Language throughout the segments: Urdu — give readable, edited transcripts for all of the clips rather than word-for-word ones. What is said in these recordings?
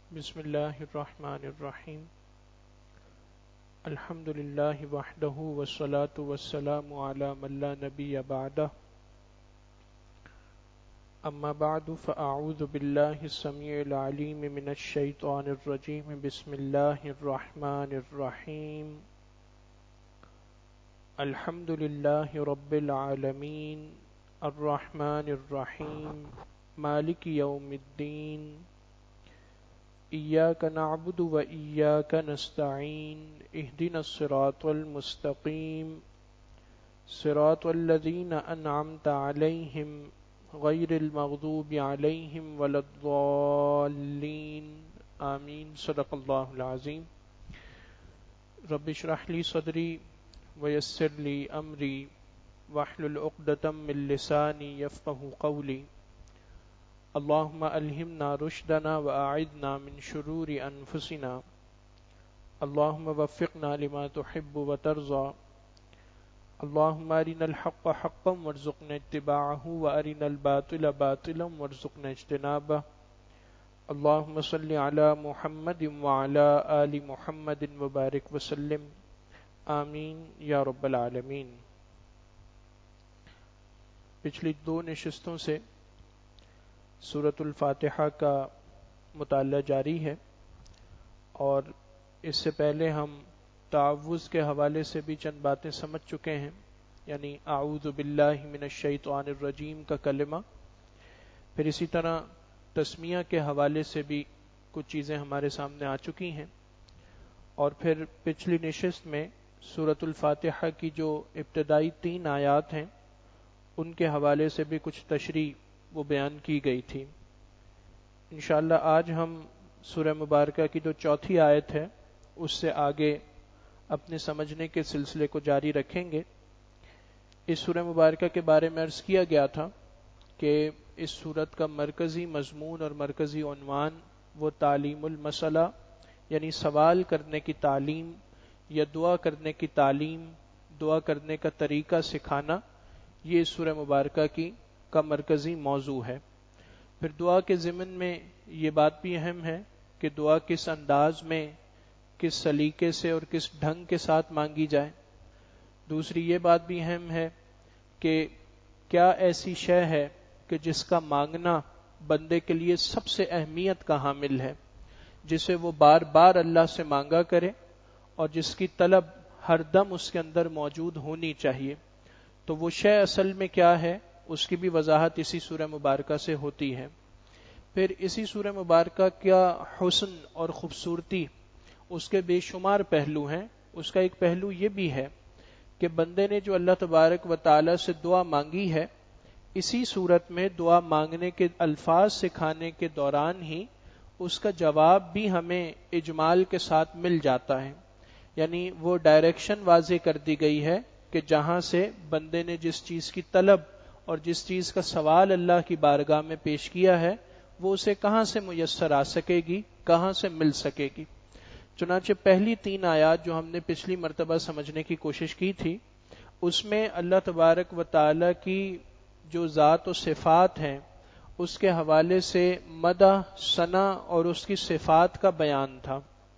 بسم اللہ الرحمن الرحیم الحمد للہ وحدہ والصلاة والسلام علی من لا نبی بعدہ اما بعد فاعوذ باللہ السمیع العلیم من الشیطان الرجیم بسم اللہ الرحمن الرحیم الحمد للہ رب العالمین الرحمن الرحیم مالک یوم الدین إياك نعبد وإياك نستعين اهدنا الصراط المستقيم صراط الذين أنعمت عليهم غير المغضوب عليهم ولا الضالين آمين صدق الله العظيم رب اشرح لي صدري ويسر لي أمري واحلل عقدة من لساني يفقهوا قولي اللهم ألهمنا رشدنا وأعذنا من شرور أنفسنا اللهم وفقنا لما تحب وترضى اللهم أرنا الحق حقا وارزقنا اتباعه وأرنا الباطل باطلا وارزقنا اجتنابه اللهم صل على محمد وعلى آل محمد وبارك وسلم آمین یا رب العالمین۔ پچھلی دو نشستوں سے سورۃ الفاتحہ کا مطالعہ جاری ہے، اور اس سے پہلے ہم تعوذ کے حوالے سے بھی چند باتیں سمجھ چکے ہیں، یعنی اعوذ باللہ من الشیطان الرجیم کا کلمہ، پھر اسی طرح تسمیہ کے حوالے سے بھی کچھ چیزیں ہمارے سامنے آ چکی ہیں، اور پھر پچھلی نشست میں سورۃ الفاتحہ کی جو ابتدائی 3 آیات ہیں ان کے حوالے سے بھی کچھ تشریح وہ بیان کی گئی تھی۔ انشاءاللہ آج ہم سورہ مبارکہ کی جو 4تھی آیت ہے اس سے آگے اپنے سمجھنے کے سلسلے کو جاری رکھیں گے۔ اس سورہ مبارکہ کے بارے میں عرض کیا گیا تھا کہ اس سورت کا مرکزی مضمون اور مرکزی عنوان وہ تعلیم المسئلہ، یعنی سوال کرنے کی تعلیم یا دعا کرنے کی تعلیم، دعا کرنے کا طریقہ سکھانا، یہ اس سورہ مبارکہ کا مرکزی موضوع ہے۔ پھر دعا کے ضمن میں یہ بات بھی اہم ہے کہ دعا کس انداز میں، کس سلیقے سے اور کس ڈھنگ کے ساتھ مانگی جائے۔ دوسری یہ بات بھی اہم ہے کہ کیا ایسی شے ہے کہ جس کا مانگنا بندے کے لیے سب سے اہمیت کا حامل ہے، جسے وہ بار بار اللہ سے مانگا کرے اور جس کی طلب ہر دم اس کے اندر موجود ہونی چاہیے۔ تو وہ شے اصل میں کیا ہے، اس کی بھی وضاحت اسی سورہ مبارکہ سے ہوتی ہے۔ پھر اسی سورہ مبارکہ کا حسن اور خوبصورتی، اس کے بے شمار پہلو ہیں۔ اس کا ایک پہلو یہ بھی ہے کہ بندے نے جو اللہ تبارک و تعالی سے دعا مانگی ہے، اسی صورت میں دعا مانگنے کے الفاظ سکھانے کے دوران ہی اس کا جواب بھی ہمیں اجمال کے ساتھ مل جاتا ہے، یعنی وہ ڈائریکشن واضح کر دی گئی ہے کہ جہاں سے بندے نے جس چیز کی طلب اور جس چیز کا سوال اللہ کی بارگاہ میں پیش کیا ہے وہ اسے کہاں سے میسر آ سکے گی، کہاں سے مل سکے گی۔ چنانچہ پہلی 3 آیات جو ہم نے پچھلی مرتبہ سمجھنے کی کوشش کی تھی، اس میں اللہ تبارک و تعالی کی جو ذات و صفات ہیں اس کے حوالے سے مدح، ثنا اور اس کی صفات کا بیان تھا۔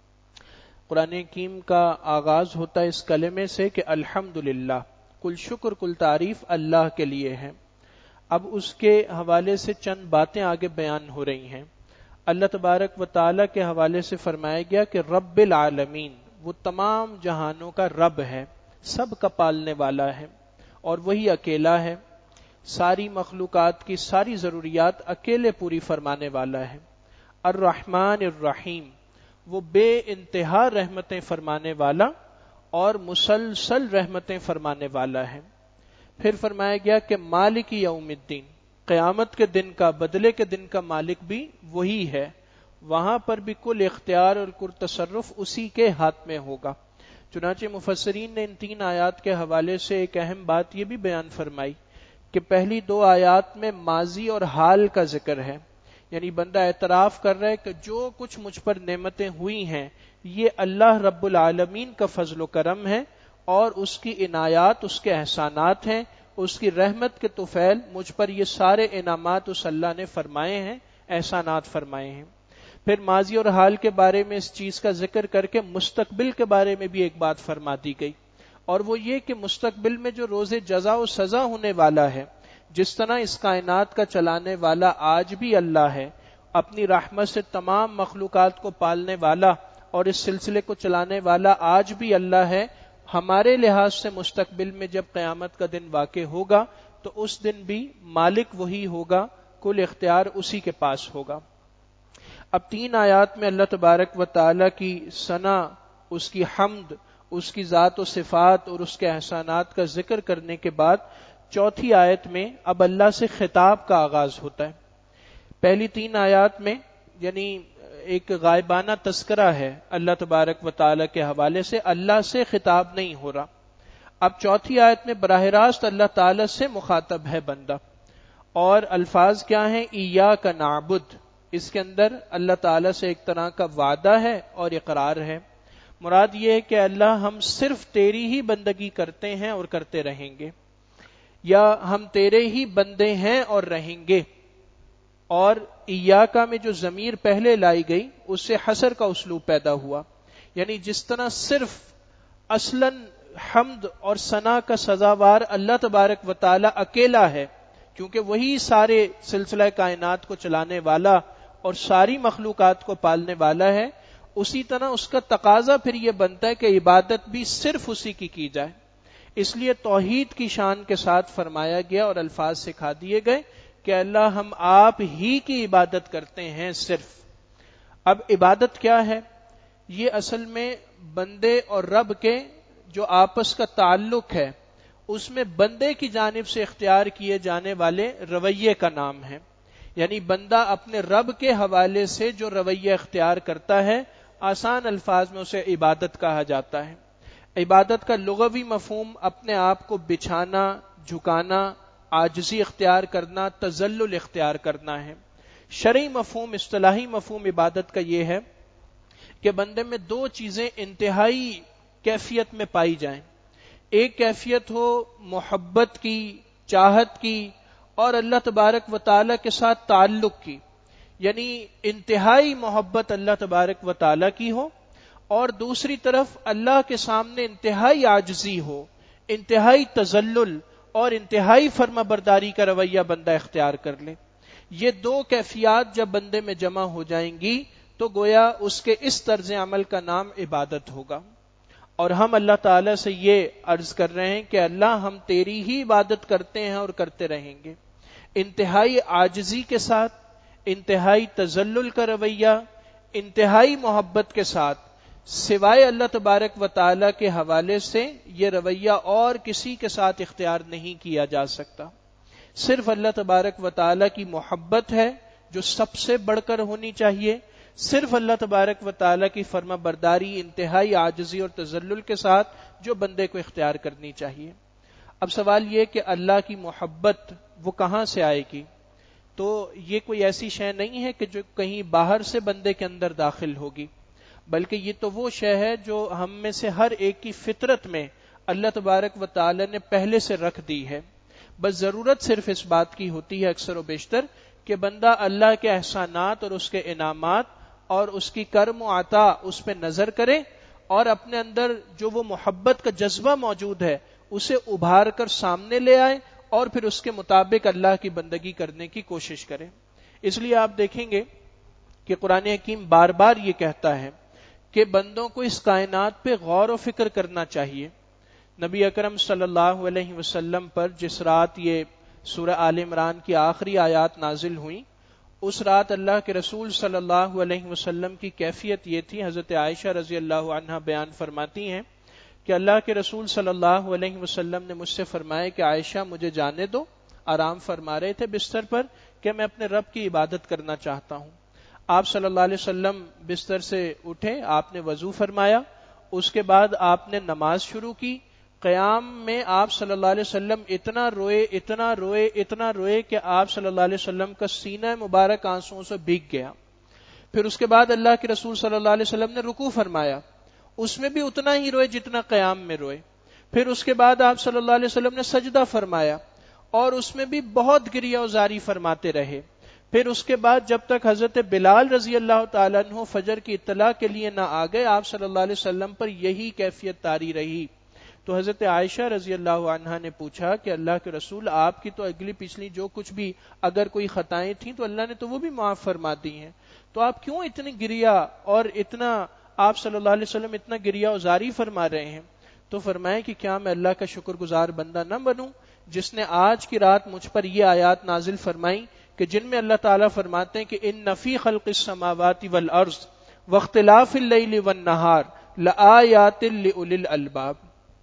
قرآن حکیم کا آغاز ہوتا ہے اس کلمے سے کہ الحمدللہ، کل شکر کل تعریف اللہ کے لیے ہے۔ اب اس کے حوالے سے چند باتیں آگے بیان ہو رہی ہیں۔ اللہ تبارک و تعالی کے حوالے سے فرمایا گیا کہ رب العالمین، وہ تمام جہانوں کا رب ہے، سب کا پالنے والا ہے، اور وہی اکیلا ہے، ساری مخلوقات کی ساری ضروریات اکیلے پوری فرمانے والا ہے۔ الرحمن الرحیم، وہ بے انتہا رحمتیں فرمانے والا اور مسلسل رحمتیں فرمانے والا ہے۔ پھر فرمایا گیا کہ مالک یوم الدین، قیامت کے دن کا، بدلے کے دن کا مالک بھی وہی ہے، وہاں پر بھی کل اختیار اور کل تصرف اسی کے ہاتھ میں ہوگا۔ چنانچہ مفسرین نے ان 3 آیات کے حوالے سے ایک اہم بات یہ بھی بیان فرمائی کہ پہلی 2 آیات میں ماضی اور حال کا ذکر ہے، یعنی بندہ اعتراف کر رہا ہے کہ جو کچھ مجھ پر نعمتیں ہوئی ہیں یہ اللہ رب العالمین کا فضل و کرم ہے، اور اس کی عنایات، اس کے احسانات ہیں، اس کی رحمت کے طفیل مجھ پر یہ سارے انعامات اس اللہ نے فرمائے ہیں، احسانات فرمائے ہیں۔ پھر ماضی اور حال کے بارے میں اس چیز کا ذکر کر کے مستقبل کے بارے میں بھی ایک بات فرما دی گئی، اور وہ یہ کہ مستقبل میں جو روز جزا و سزا ہونے والا ہے، جس طرح اس کائنات کا چلانے والا آج بھی اللہ ہے، اپنی رحمت سے تمام مخلوقات کو پالنے والا اور اس سلسلے کو چلانے والا آج بھی اللہ ہے، ہمارے لحاظ سے مستقبل میں جب قیامت کا دن واقع ہوگا تو اس دن بھی مالک وہی ہوگا، کل اختیار اسی کے پاس ہوگا۔ اب 3 آیات میں اللہ تبارک و تعالی کی ثنا، اس کی حمد، اس کی ذات و صفات اور اس کے احسانات کا ذکر کرنے کے بعد 4 آیت میں اب اللہ سے خطاب کا آغاز ہوتا ہے۔ پہلی 3 آیات میں یعنی ایک غائبانہ تذکرہ ہے اللہ تبارک و تعالی کے حوالے سے، اللہ سے خطاب نہیں ہو رہا۔ اب 4 آیت میں براہ راست اللہ تعالی سے مخاطب ہے بندہ، اور الفاظ کیا ہیں؟ ایاک نعبد، اس کے اندر اللہ تعالی سے ایک طرح کا وعدہ ہے اور اقرار ہے۔ مراد یہ ہے کہ اللہ ہم صرف تیری ہی بندگی کرتے ہیں اور کرتے رہیں گے، یا ہم تیرے ہی بندے ہیں اور رہیں گے۔ اور ایاکا میں جو ضمیر پہلے لائی گئی اس سے حصر کا اسلوب پیدا ہوا، یعنی جس طرح صرف اصلاً حمد اور ثنا کا سزاوار اللہ تبارک و تعالی اکیلا ہے، کیونکہ وہی سارے سلسلہ کائنات کو چلانے والا اور ساری مخلوقات کو پالنے والا ہے، اسی طرح اس کا تقاضا پھر یہ بنتا ہے کہ عبادت بھی صرف اسی کی جائے۔ اس لیے توحید کی شان کے ساتھ فرمایا گیا اور الفاظ سکھا دیے گئے کہ اللہ ہم آپ ہی کی عبادت کرتے ہیں صرف۔ اب عبادت کیا ہے؟ یہ اصل میں بندے اور رب کے جو آپس کا تعلق ہے، اس میں بندے کی جانب سے اختیار کیے جانے والے رویے کا نام ہے، یعنی بندہ اپنے رب کے حوالے سے جو رویہ اختیار کرتا ہے، آسان الفاظ میں اسے عبادت کہا جاتا ہے۔ عبادت کا لغوی مفہوم اپنے آپ کو بچھانا، جھکانا، عاجزی اختیار کرنا، تذلل اختیار کرنا ہے۔ شرعی مفہوم، اصطلاحی مفہوم عبادت کا یہ ہے کہ بندے میں 2 چیزیں انتہائی کیفیت میں پائی جائیں۔ ایک کیفیت ہو محبت کی، چاہت کی، اور اللہ تبارک و تعالی کے ساتھ تعلق کی، یعنی انتہائی محبت اللہ تبارک و تعالی کی ہو، اور دوسری طرف اللہ کے سامنے انتہائی عاجزی ہو، انتہائی تذلل اور انتہائی فرما برداری کا رویہ بندہ اختیار کر لے۔ یہ 2 کیفیات جب بندے میں جمع ہو جائیں گی تو گویا اس کے اس طرز عمل کا نام عبادت ہوگا۔ اور ہم اللہ تعالیٰ سے یہ عرض کر رہے ہیں کہ اللہ ہم تیری ہی عبادت کرتے ہیں اور کرتے رہیں گے، انتہائی عاجزی کے ساتھ، انتہائی تذلل کا رویہ، انتہائی محبت کے ساتھ، سوائے اللہ تبارک و تعالی کے حوالے سے یہ رویہ اور کسی کے ساتھ اختیار نہیں کیا جا سکتا۔ صرف اللہ تبارک و تعالی کی محبت ہے جو سب سے بڑھ کر ہونی چاہیے، صرف اللہ تبارک و تعالی کی فرما برداری انتہائی عاجزی اور تذلل کے ساتھ جو بندے کو اختیار کرنی چاہیے۔ اب سوال یہ کہ اللہ کی محبت وہ کہاں سے آئے گی؟ تو یہ کوئی ایسی شے نہیں ہے کہ جو کہیں باہر سے بندے کے اندر داخل ہوگی، بلکہ یہ تو وہ شے ہے جو ہم میں سے ہر ایک کی فطرت میں اللہ تبارک و تعالی نے پہلے سے رکھ دی ہے۔ بس ضرورت صرف اس بات کی ہوتی ہے اکثر و بیشتر کہ بندہ اللہ کے احسانات اور اس کے انعامات اور اس کی کرم و عطا اس پہ نظر کرے، اور اپنے اندر جو وہ محبت کا جذبہ موجود ہے اسے ابھار کر سامنے لے آئے، اور پھر اس کے مطابق اللہ کی بندگی کرنے کی کوشش کرے۔ اس لیے آپ دیکھیں گے کہ قرآن حکیم بار بار یہ کہتا ہے کہ بندوں کو اس کائنات پہ غور و فکر کرنا چاہیے۔ نبی اکرم صلی اللہ علیہ وسلم پر جس رات یہ سورہ آل عمران کی آخری آیات نازل ہوئیں، اس رات اللہ کے رسول صلی اللہ علیہ وسلم کی کیفیت یہ تھی، حضرت عائشہ رضی اللہ عنہا بیان فرماتی ہیں کہ اللہ کے رسول صلی اللہ علیہ وسلم نے مجھ سے فرمایا کہ عائشہ مجھے جانے دو، آرام فرما رہے تھے بستر پر، کہ میں اپنے رب کی عبادت کرنا چاہتا ہوں۔ آپ صلی اللہ علیہ وسلم بستر سے اٹھے، آپ نے وضو فرمایا، اس کے بعد آپ نے نماز شروع کی۔ قیام میں آپ صلی اللہ علیہ وسلم اتنا روئے کہ آپ صلی اللہ علیہ وسلم کا سینہ مبارک آنسوؤں سے بھیگ گیا۔ پھر اس کے بعد اللہ کے رسول صلی اللہ علیہ وسلم نے رکوع فرمایا، اس میں بھی اتنا ہی روئے جتنا قیام میں روئے۔ پھر اس کے بعد آپ صلی اللہ علیہ وسلم نے سجدہ فرمایا، اور اس میں بھی بہت گریہ و زاری فرماتے رہے۔ پھر اس کے بعد جب تک حضرت بلال رضی اللہ تعالیٰ عنہ فجر کی اطلاع کے لیے نہ آ گئے، آپ صلی اللہ علیہ وسلم پر یہی کیفیت طاری رہی. تو حضرت عائشہ رضی اللہ عنہا نے پوچھا کہ اللہ کے رسول، آپ کی تو اگلی پچھلی جو کچھ بھی اگر کوئی خطائیں تھیں تو اللہ نے تو وہ بھی معاف فرما دی ہیں، تو آپ کیوں اتنی گریا اور اتنا آپ صلی اللہ علیہ وسلم اتنا گریا ازاری فرما رہے ہیں؟ تو فرمائے کہ کیا میں اللہ کا شکر گزار بندہ نہ بنوں جس نے آج کی رات مجھ پر یہ آیات نازل فرمائی کہ جن میں اللہ تعالیٰ فرماتے ہیں کہ ان فی خلق السماوات والارض واختلاف اللیل والنہار لآیات لأولی الالباب.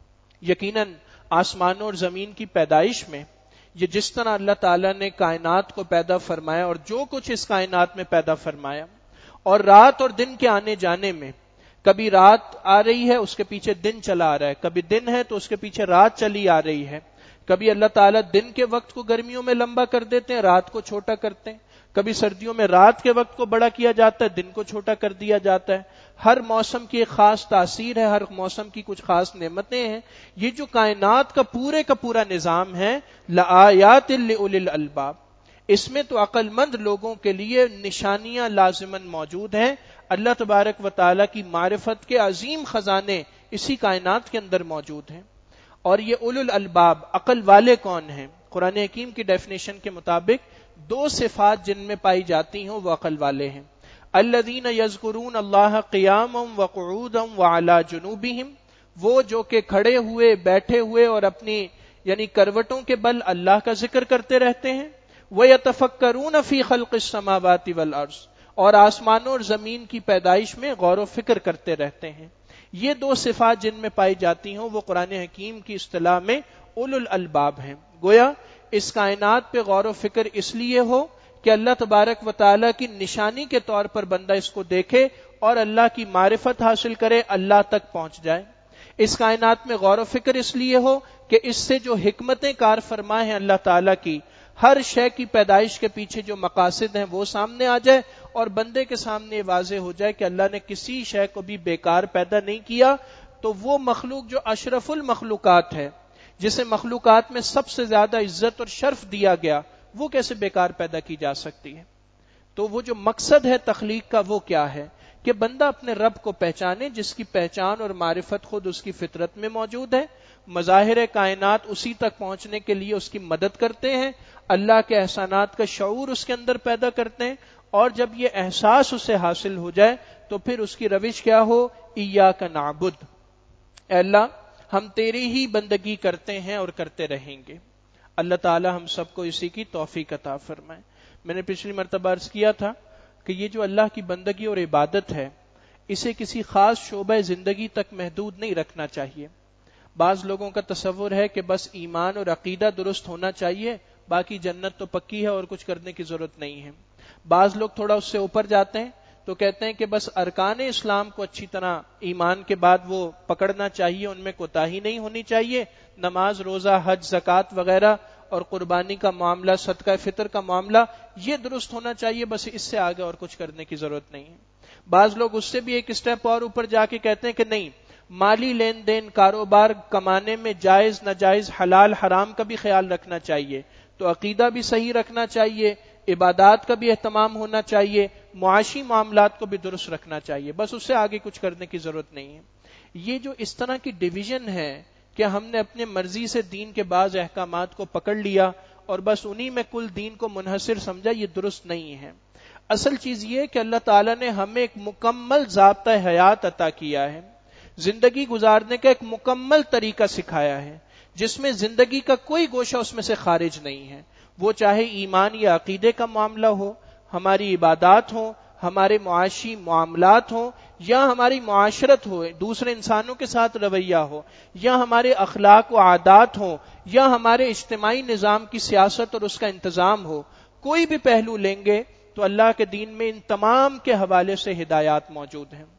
یقیناً آسمانوں اور زمین کی پیدائش میں یہ جس طرح اللہ تعالیٰ نے کائنات کو پیدا فرمایا اور جو کچھ اس کائنات میں پیدا فرمایا، اور رات اور دن کے آنے جانے میں، کبھی رات آ رہی ہے اس کے پیچھے دن چلا آ رہا ہے، کبھی دن ہے تو اس کے پیچھے رات چلی آ رہی ہے، کبھی اللہ تعالیٰ دن کے وقت کو گرمیوں میں لمبا کر دیتے ہیں، رات کو چھوٹا کرتے ہیں، کبھی سردیوں میں رات کے وقت کو بڑا کیا جاتا ہے، دن کو چھوٹا کر دیا جاتا ہے. ہر موسم کی ایک خاص تاثیر ہے، ہر موسم کی کچھ خاص نعمتیں ہیں. یہ جو کائنات کا پورا نظام ہے، لآیات لأولی الالباب، اس میں تو عقل مند لوگوں کے لیے نشانیاں لازماً موجود ہیں. اللہ تبارک و تعالیٰ کی معرفت کے عظیم خزانے اسی کائنات کے اندر موجود ہیں. اور یہ اولو الالباب، عقل والے کون ہیں؟ قرآن حکیم کی ڈیفینیشن کے مطابق دو صفات جن میں پائی جاتی ہیں وہ عقل والے ہیں. الذین یذکرون اللہ قیاما وقعودا وعلی جنوبہم، وہ جو کہ کھڑے ہوئے، بیٹھے ہوئے اور اپنی یعنی کروٹوں کے بل اللہ کا ذکر کرتے رہتے ہیں. وَيَتَفَكَّرُونَ فِي خَلْقِ السَّمَاوَاتِ وَالْأَرْضِ، اور آسمانوں اور زمین کی پیدائش میں غور و فکر کرتے رہتے ہیں. یہ دو صفات جن میں پائی جاتی ہوں وہ قرآن حکیم کی اصطلاح میں اولو الالباب ہیں. گویا اس کائنات پہ غور و فکر اس لیے ہو کہ اللہ تبارک و تعالیٰ کی نشانی کے طور پر بندہ اس کو دیکھے اور اللہ کی معرفت حاصل کرے، اللہ تک پہنچ جائے. اس کائنات میں غور و فکر اس لیے ہو کہ اس سے جو حکمتیں کار فرما ہیں اللہ تعالیٰ کی، ہر شے کی پیدائش کے پیچھے جو مقاصد ہیں وہ سامنے آ جائے اور بندے کے سامنے واضح ہو جائے کہ اللہ نے کسی شے کو بھی بیکار پیدا نہیں کیا. تو وہ مخلوق جو اشرف المخلوقات ہے، جسے مخلوقات میں سب سے زیادہ عزت اور شرف دیا گیا، وہ کیسے بیکار پیدا کی جا سکتی ہے؟ تو وہ جو مقصد ہے تخلیق کا وہ کیا ہے کہ بندہ اپنے رب کو پہچانے جس کی پہچان اور معرفت خود اس کی فطرت میں موجود ہے. مظاہر کائنات اسی تک پہنچنے کے لیے اس کی مدد کرتے ہیں، اللہ کے احسانات کا شعور اس کے اندر پیدا کرتے ہیں. اور جب یہ احساس اسے حاصل ہو جائے تو پھر اس کی روش کیا ہو؟ ایاک نعبد، اے اللہ ہم تیری ہی بندگی کرتے ہیں اور کرتے رہیں گے. اللہ تعالی ہم سب کو اسی کی توفیق عطا فرمائے. میں نے پچھلی مرتبہ عرض کیا تھا کہ یہ جو اللہ کی بندگی اور عبادت ہے اسے کسی خاص شعبہ زندگی تک محدود نہیں رکھنا چاہیے. بعض لوگوں کا تصور ہے کہ بس ایمان اور عقیدہ درست ہونا چاہیے، باقی جنت تو پکی ہے اور کچھ کرنے کی ضرورت نہیں ہے. بعض لوگ تھوڑا اس سے اوپر جاتے ہیں تو کہتے ہیں کہ بس ارکان اسلام کو اچھی طرح ایمان کے بعد وہ پکڑنا چاہیے، ان میں کوتاہی نہیں ہونی چاہیے. نماز، روزہ، حج، زکوٰۃ وغیرہ اور قربانی کا معاملہ، صدقہ فطر کا معاملہ یہ درست ہونا چاہیے، بس اس سے آگے اور کچھ کرنے کی ضرورت نہیں ہے. بعض لوگ اس سے بھی ایک اسٹیپ اور اوپر جا کے کہتے ہیں کہ نہیں، مالی لین دین، کاروبار کمانے میں جائز ناجائز، حلال حرام کا بھی خیال رکھنا چاہیے. تو عقیدہ بھی صحیح رکھنا چاہیے، عبادات کا بھی اہتمام ہونا چاہیے، معاشی معاملات کو بھی درست رکھنا چاہیے، بس اس سے آگے کچھ کرنے کی ضرورت نہیں ہے. یہ جو اس طرح کی ڈویژن ہے کہ ہم نے اپنے مرضی سے دین کے بعض احکامات کو پکڑ لیا اور بس انہی میں کل دین کو منحصر سمجھا، یہ درست نہیں ہے. اصل چیز یہ کہ اللہ تعالیٰ نے ہمیں ایک مکمل ضابطہ حیات عطا کیا ہے، زندگی گزارنے کا ایک مکمل طریقہ سکھایا ہے جس میں زندگی کا کوئی گوشہ اس میں سے خارج نہیں ہے. وہ چاہے ایمان یا عقیدے کا معاملہ ہو، ہماری عبادات ہوں، ہمارے معاشی معاملات ہوں، یا ہماری معاشرت ہو، دوسرے انسانوں کے ساتھ رویہ ہو، یا ہمارے اخلاق و عادات ہوں، یا ہمارے اجتماعی نظام کی سیاست اور اس کا انتظام ہو. کوئی بھی پہلو لیں گے تو اللہ کے دین میں ان تمام کے حوالے سے ہدایات موجود ہیں.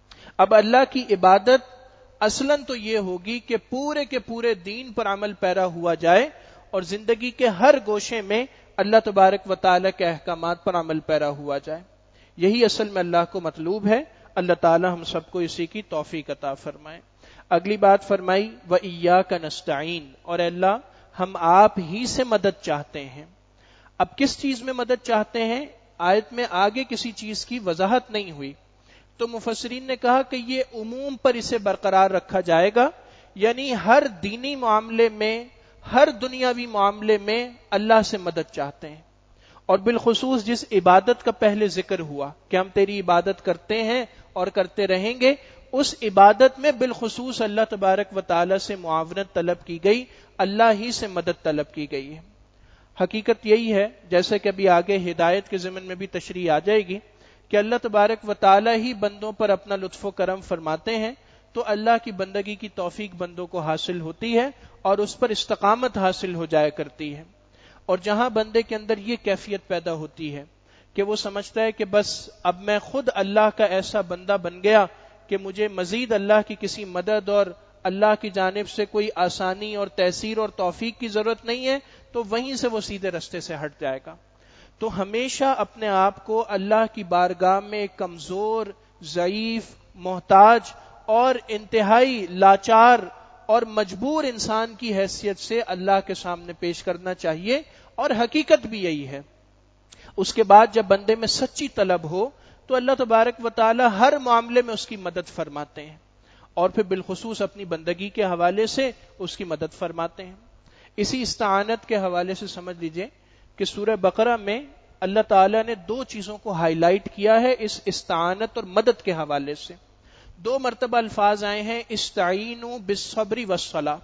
اب اللہ کی عبادت اصلاً تو یہ ہوگی کہ پورے کے پورے دین پر عمل پیرا ہوا جائے اور زندگی کے ہر گوشے میں اللہ تبارک و تعالیٰ کے احکامات پر عمل پیرا ہوا جائے. یہی اصل میں اللہ کو مطلوب ہے. اللہ تعالی ہم سب کو اسی کی توفیق عطا فرمائے. اگلی بات فرمائی وَإِيَّاكَ نَسْتَعِينُ، اور اللہ ہم آپ ہی سے مدد چاہتے ہیں. اب کس چیز میں مدد چاہتے ہیں؟ آیت میں آگے کسی چیز کی وضاحت نہیں ہوئی، تو مفسرین نے کہا کہ یہ عموم پر اسے برقرار رکھا جائے گا، یعنی ہر دینی معاملے میں، ہر دنیاوی معاملے میں اللہ سے مدد چاہتے ہیں، اور بالخصوص جس عبادت کا پہلے ذکر ہوا کہ ہم تیری عبادت کرتے ہیں اور کرتے رہیں گے، اس عبادت میں بالخصوص اللہ تبارک و تعالی سے معاونت طلب کی گئی، اللہ ہی سے مدد طلب کی گئی ہے۔ حقیقت یہی ہے، جیسے کہ ابھی آگے ہدایت کے ضمن میں بھی تشریح آ جائے گی، کہ اللہ تبارک و تعالی ہی بندوں پر اپنا لطف و کرم فرماتے ہیں، تو اللہ کی بندگی کی توفیق بندوں کو حاصل ہوتی ہے اور اس پر استقامت حاصل ہو جایا کرتی ہے۔ اور جہاں بندے کے اندر یہ کیفیت پیدا ہوتی ہے کہ وہ سمجھتا ہے کہ بس اب میں خود اللہ کا ایسا بندہ بن گیا کہ مجھے مزید اللہ کی کسی مدد اور اللہ کی جانب سے کوئی آسانی اور تیسیر اور توفیق کی ضرورت نہیں ہے، تو وہیں سے وہ سیدھے رستے سے ہٹ جائے گا۔ تو ہمیشہ اپنے آپ کو اللہ کی بارگاہ میں کمزور، ضعیف، محتاج اور انتہائی لاچار اور مجبور انسان کی حیثیت سے اللہ کے سامنے پیش کرنا چاہیے، اور حقیقت بھی یہی ہے۔ اس کے بعد جب بندے میں سچی طلب ہو تو اللہ تبارک و تعالی ہر معاملے میں اس کی مدد فرماتے ہیں، اور پھر بالخصوص اپنی بندگی کے حوالے سے اس کی مدد فرماتے ہیں۔ اسی استعانت کے حوالے سے سمجھ لیجئے کہ سورہ بقرہ میں اللہ تعالیٰ نے دو چیزوں کو ہائی لائٹ کیا ہے اس استعانت اور مدد کے حوالے سے۔ دو مرتبہ الفاظ آئے ہیں استعینوا بالصبر والصلاۃ،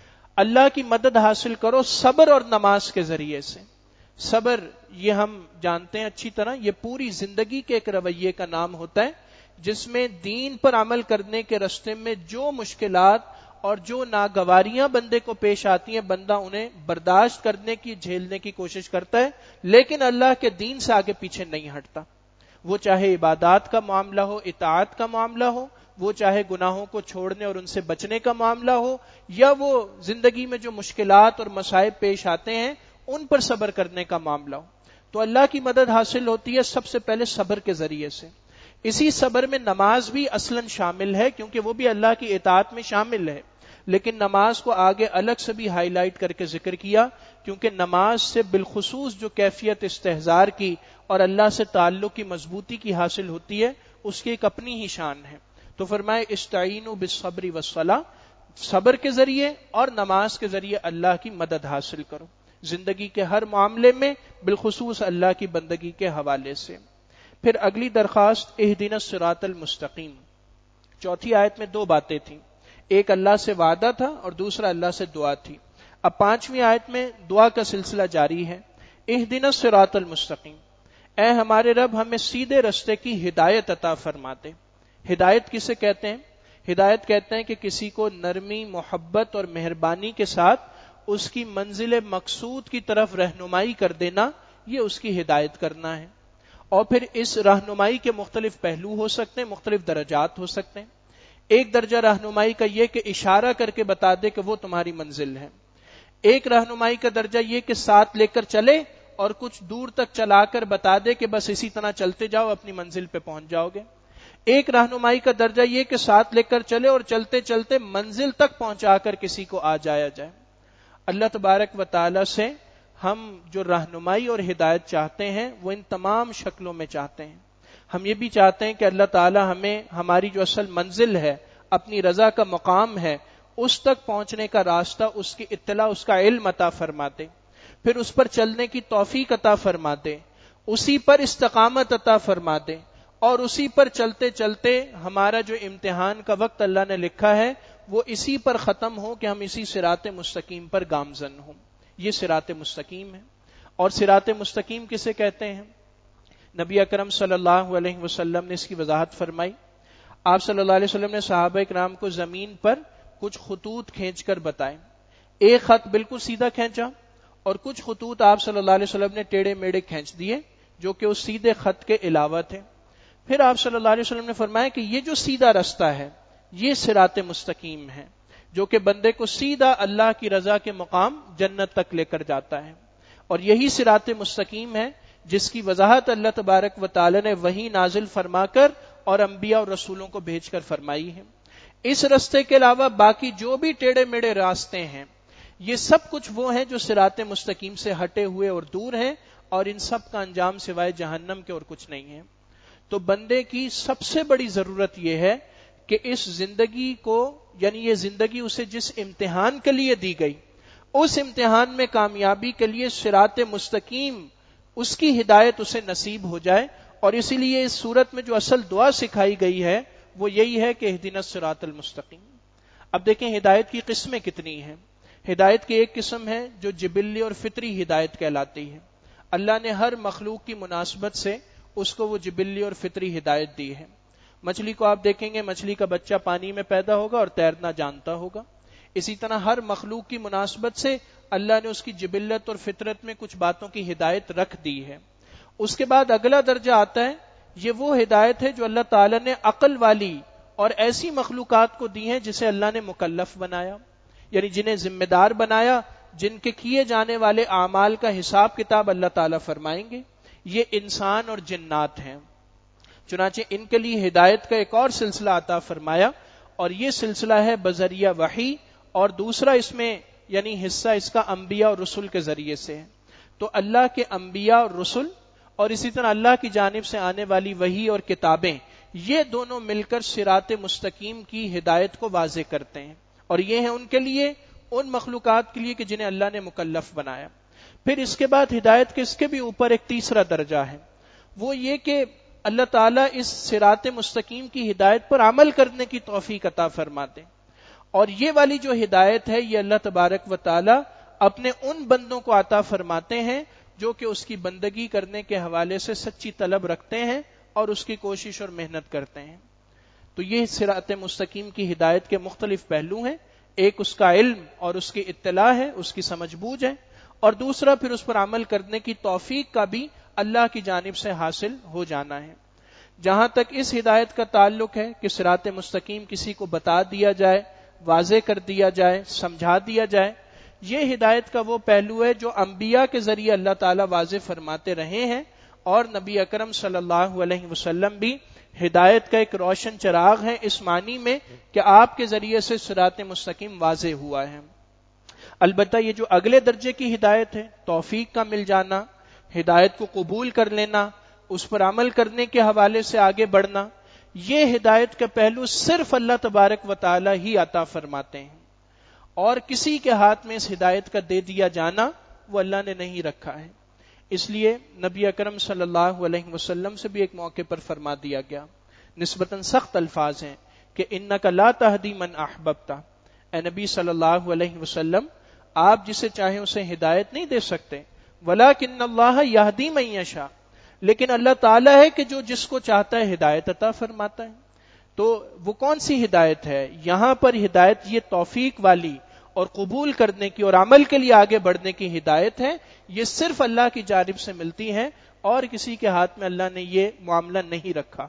اللہ کی مدد حاصل کرو صبر اور نماز کے ذریعے سے۔ صبر یہ ہم جانتے ہیں اچھی طرح، یہ پوری زندگی کے ایک رویے کا نام ہوتا ہے جس میں دین پر عمل کرنے کے راستے میں جو مشکلات اور جو ناگواریاں بندے کو پیش آتی ہیں، بندہ انہیں برداشت کرنے کی، جھیلنے کی کوشش کرتا ہے، لیکن اللہ کے دین سے آگے پیچھے نہیں ہٹتا۔ وہ چاہے عبادات کا معاملہ ہو، اطاعت کا معاملہ ہو، وہ چاہے گناہوں کو چھوڑنے اور ان سے بچنے کا معاملہ ہو، یا وہ زندگی میں جو مشکلات اور مصائب پیش آتے ہیں ان پر صبر کرنے کا معاملہ ہو۔ تو اللہ کی مدد حاصل ہوتی ہے سب سے پہلے صبر کے ذریعے سے۔ اسی صبر میں نماز بھی اصلاً شامل ہے، کیونکہ وہ بھی اللہ کی اطاعت میں شامل ہے، لیکن نماز کو آگے الگ سے بھی ہائی لائٹ کر کے ذکر کیا، کیونکہ نماز سے بالخصوص جو کیفیت استحضار کی اور اللہ سے تعلق کی مضبوطی کی حاصل ہوتی ہے، اس کی ایک اپنی ہی شان ہے۔ تو فرمائے استعینوا بالصبر والصلاۃ، صبر کے ذریعے اور نماز کے ذریعے اللہ کی مدد حاصل کرو زندگی کے ہر معاملے میں، بالخصوص اللہ کی بندگی کے حوالے سے۔ پھر اگلی درخواست اہدنا الصراط المستقیم۔ چوتھی آیت میں دو باتیں تھیں، ایک اللہ سے وعدہ تھا اور دوسرا اللہ سے دعا تھی۔ اب پانچویں آیت میں دعا کا سلسلہ جاری ہے۔ اہدنا الصراط المستقیم، اے ہمارے رب ہمیں سیدھے رستے کی ہدایت عطا فرما دے۔ ہدایت کسے کہتے ہیں؟ ہدایت کہتے ہیں کہ کسی کو نرمی، محبت اور مہربانی کے ساتھ اس کی منزل مقصود کی طرف رہنمائی کر دینا، یہ اس کی ہدایت کرنا ہے۔ اور پھر اس رہنمائی کے مختلف پہلو ہو سکتے ہیں، مختلف درجات ہو سکتے ہیں۔ ایک درجہ رہنمائی کا یہ کہ اشارہ کر کے بتا دے کہ وہ تمہاری منزل ہے۔ ایک رہنمائی کا درجہ یہ کہ ساتھ لے کر چلے اور کچھ دور تک چلا کر بتا دے کہ بس اسی طرح چلتے جاؤ، اپنی منزل پہ پہنچ جاؤ گے۔ ایک رہنمائی کا درجہ یہ کہ ساتھ لے کر چلے اور چلتے چلتے منزل تک پہنچا کر کسی کو آ جایا جائے۔ اللہ تبارک و تعالی سے ہم جو رہنمائی اور ہدایت چاہتے ہیں وہ ان تمام شکلوں میں چاہتے ہیں۔ ہم یہ بھی چاہتے ہیں کہ اللہ تعالی ہمیں ہماری جو اصل منزل ہے، اپنی رضا کا مقام ہے، اس تک پہنچنے کا راستہ، اس کی اطلاع، اس کا علم عطا فرما دے، پھر اس پر چلنے کی توفیق عطا فرما دے، اسی پر استقامت عطا فرما دے، اور اسی پر چلتے چلتے ہمارا جو امتحان کا وقت اللہ نے لکھا ہے وہ اسی پر ختم ہو کہ ہم اسی صراط مستقیم پر گامزن ہوں۔ یہ صراط مستقیم ہے۔ اور صراط مستقیم کسے کہتے ہیں؟ نبی اکرم صلی اللہ علیہ وسلم نے اس کی وضاحت فرمائی۔ آپ صلی اللہ علیہ وسلم نے صحابہ کرام کو زمین پر کچھ خطوط کھینچ کر بتائے۔ ایک خط بالکل سیدھا کھینچا اور کچھ خطوط آپ صلی اللہ علیہ وسلم نے ٹیڑے میڑے کھینچ دیے جو کہ اس سیدھے خط کے علاوہ تھے۔ پھر آپ صلی اللہ علیہ وسلم نے فرمایا کہ یہ جو سیدھا رستہ ہے یہ صراط مستقیم ہے، جو کہ بندے کو سیدھا اللہ کی رضا کے مقام جنت تک لے کر جاتا ہے۔ اور یہی صراط مستقیم ہے جس کی وضاحت اللہ تبارک و تعالی نے وحی نازل فرما کر اور انبیاء اور رسولوں کو بھیج کر فرمائی ہے۔ اس رستے کے علاوہ باقی جو بھی ٹیڑے میڑے راستے ہیں یہ سب کچھ وہ ہیں جو صراط مستقیم سے ہٹے ہوئے اور دور ہیں، اور ان سب کا انجام سوائے جہنم کے اور کچھ نہیں ہے. تو بندے کی سب سے بڑی ضرورت یہ ہے کہ اس زندگی کو، یعنی یہ زندگی اسے جس امتحان کے لیے دی گئی، اس امتحان میں کامیابی کے لیے صراط مستقیم، اس کی ہدایت اسے نصیب ہو جائے. اور اسی لیے اس صورت میں جو اصل دعا سکھائی گئی ہے وہ یہی ہے کہ اہدنا الصراط المستقیم. اب دیکھیں ہدایت کی قسمیں کتنی ہیں. ہدایت کی ایک قسم ہے جو جبلی اور فطری ہدایت کہلاتی ہے. اللہ نے ہر مخلوق کی مناسبت سے اس کو وہ جبلی اور فطری ہدایت دی ہے. مچھلی کو آپ دیکھیں گے، مچھلی کا بچہ پانی میں پیدا ہوگا اور تیرنا جانتا ہوگا. اسی طرح ہر مخلوق کی مناسبت سے اللہ نے اس کی جبلت اور فطرت میں کچھ باتوں کی ہدایت رکھ دی ہے. اس کے بعد اگلا درجہ آتا ہے، یہ وہ ہدایت ہے جو اللہ تعالیٰ نے عقل والی اور ایسی مخلوقات کو دی ہیں جسے اللہ نے مکلف بنایا، یعنی جنہیں ذمہ دار بنایا، جن کے کیے جانے والے اعمال کا حساب کتاب اللہ تعالیٰ فرمائیں گے. یہ انسان اور جنات ہیں. چنانچہ ان کے لیے ہدایت کا ایک اور سلسلہ عطا فرمایا، اور یہ سلسلہ ہے بذریعہ وحی، اور دوسرا اس میں یعنی حصہ اس کا انبیاء اور رسل کے ذریعے سے ہے. تو اللہ کے انبیاء اور رسل اور اسی طرح اللہ کی جانب سے آنے والی وحی اور کتابیں، یہ دونوں مل کر صراط مستقیم کی ہدایت کو واضح کرتے ہیں. اور یہ ہیں ان کے لیے، ان مخلوقات کے لیے کہ جنہیں اللہ نے مکلف بنایا. پھر اس کے بعد ہدایت کے اس کے بھی اوپر ایک تیسرا درجہ ہے، وہ یہ کہ اللہ تعالیٰ اس صراط مستقیم کی ہدایت پر عمل کرنے کی توفیق عطا فرماتے. اور یہ والی جو ہدایت ہے یہ اللہ تبارک و تعالیٰ اپنے ان بندوں کو عطا فرماتے ہیں جو کہ اس کی بندگی کرنے کے حوالے سے سچی طلب رکھتے ہیں اور اس کی کوشش اور محنت کرتے ہیں. تو یہ صراط مستقیم کی ہدایت کے مختلف پہلو ہیں. ایک اس کا علم اور اس کی اطلاع ہے، اس کی سمجھ بوجھ ہے، اور دوسرا پھر اس پر عمل کرنے کی توفیق کا بھی اللہ کی جانب سے حاصل ہو جانا ہے. جہاں تک اس ہدایت کا تعلق ہے کہ صراط مستقیم کسی کو بتا دیا جائے، واضح کر دیا جائے، سمجھا دیا جائے، یہ ہدایت کا وہ پہلو ہے جو انبیاء کے ذریعے اللہ تعالیٰ واضح فرماتے رہے ہیں. اور نبی اکرم صلی اللہ علیہ وسلم بھی ہدایت کا ایک روشن چراغ ہے اس معنی میں کہ آپ کے ذریعے سے صراط مستقیم واضح ہوا ہے. البتہ یہ جو اگلے درجے کی ہدایت ہے، توفیق کا مل جانا، ہدایت کو قبول کر لینا، اس پر عمل کرنے کے حوالے سے آگے بڑھنا، یہ ہدایت کا پہلو صرف اللہ تبارک و تعالی ہی عطا فرماتے ہیں، اور کسی کے ہاتھ میں اس ہدایت کا دے دیا جانا وہ اللہ نے نہیں رکھا ہے. اس لیے نبی اکرم صلی اللہ علیہ وسلم سے بھی ایک موقع پر فرما دیا گیا، نسبتاً سخت الفاظ ہیں کہ انک لا تہدی من احببت، اے نبی صلی اللہ علیہ وسلم آپ جسے چاہیں اسے ہدایت نہیں دے سکتے، ولکن اللہ یہدی من یشاء، لیکن اللہ تعالیٰ ہے کہ جو جس کو چاہتا ہے ہدایت عطا فرماتا ہے. تو وہ کون سی ہدایت ہے؟ یہاں پر ہدایت یہ توفیق والی اور قبول کرنے کی اور عمل کے لیے آگے بڑھنے کی ہدایت ہے، یہ صرف اللہ کی جانب سے ملتی ہے اور کسی کے ہاتھ میں اللہ نے یہ معاملہ نہیں رکھا.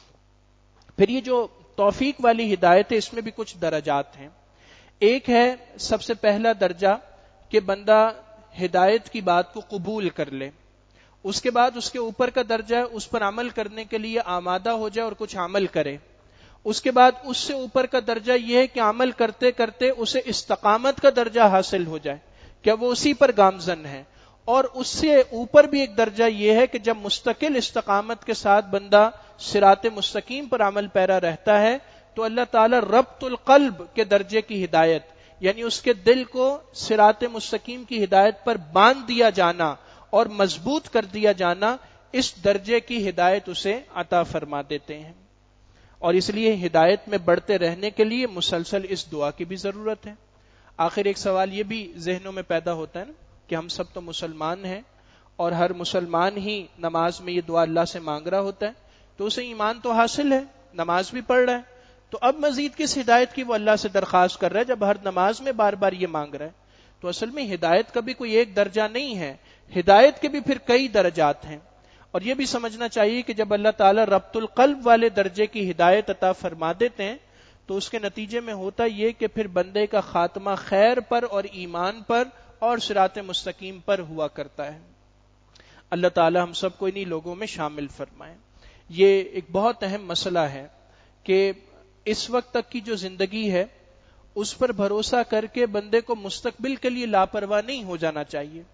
پھر یہ جو توفیق والی ہدایت ہے اس میں بھی کچھ درجات ہیں. ایک ہے سب سے پہلا درجہ کہ بندہ ہدایت کی بات کو قبول کر لے، اس کے بعد اس کے اوپر کا درجہ ہے اس پر عمل کرنے کے لیے آمادہ ہو جائے اور کچھ عمل کرے. اس کے بعد اس سے اوپر کا درجہ یہ ہے کہ عمل کرتے کرتے اسے استقامت کا درجہ حاصل ہو جائے کہ وہ اسی پر گامزن ہے. اور اس سے اوپر بھی ایک درجہ یہ ہے کہ جب مستقل استقامت کے ساتھ بندہ صراط مستقیم پر عمل پیرا رہتا ہے تو اللہ تعالی ربط القلب کے درجے کی ہدایت، یعنی اس کے دل کو صراط مستقیم کی ہدایت پر باندھ دیا جانا اور مضبوط کر دیا جانا، اس درجے کی ہدایت اسے عطا فرما دیتے ہیں. اور اس لیے ہدایت میں بڑھتے رہنے کے لیے مسلسل اس دعا کی بھی ضرورت ہے. آخر ایک سوال یہ بھی ذہنوں میں پیدا ہوتا ہے نا کہ ہم سب تو مسلمان ہیں اور ہر مسلمان ہی نماز میں یہ دعا اللہ سے مانگ رہا ہوتا ہے، تو اسے ایمان تو حاصل ہے، نماز بھی پڑھ رہا ہے، تو اب مزید کس ہدایت کی وہ اللہ سے درخواست کر رہا ہے جب ہر نماز میں بار بار یہ مانگ رہا ہے؟ تو اصل میں ہدایت کا بھی کوئی ایک درجہ نہیں ہے، ہدایت کے بھی پھر کئی درجات ہیں. اور یہ بھی سمجھنا چاہیے کہ جب اللہ تعالیٰ ربط القلب والے درجے کی ہدایت عطا فرما دیتے ہیں تو اس کے نتیجے میں ہوتا یہ کہ پھر بندے کا خاتمہ خیر پر اور ایمان پر اور صراط مستقیم پر ہوا کرتا ہے. اللہ تعالیٰ ہم سب کو انہی لوگوں میں شامل فرمائے. یہ ایک بہت اہم مسئلہ ہے کہ اس وقت تک کی جو زندگی ہے اس پر بھروسہ کر کے بندے کو مستقبل کے لیے لاپرواہ نہیں ہو جانا چاہیے.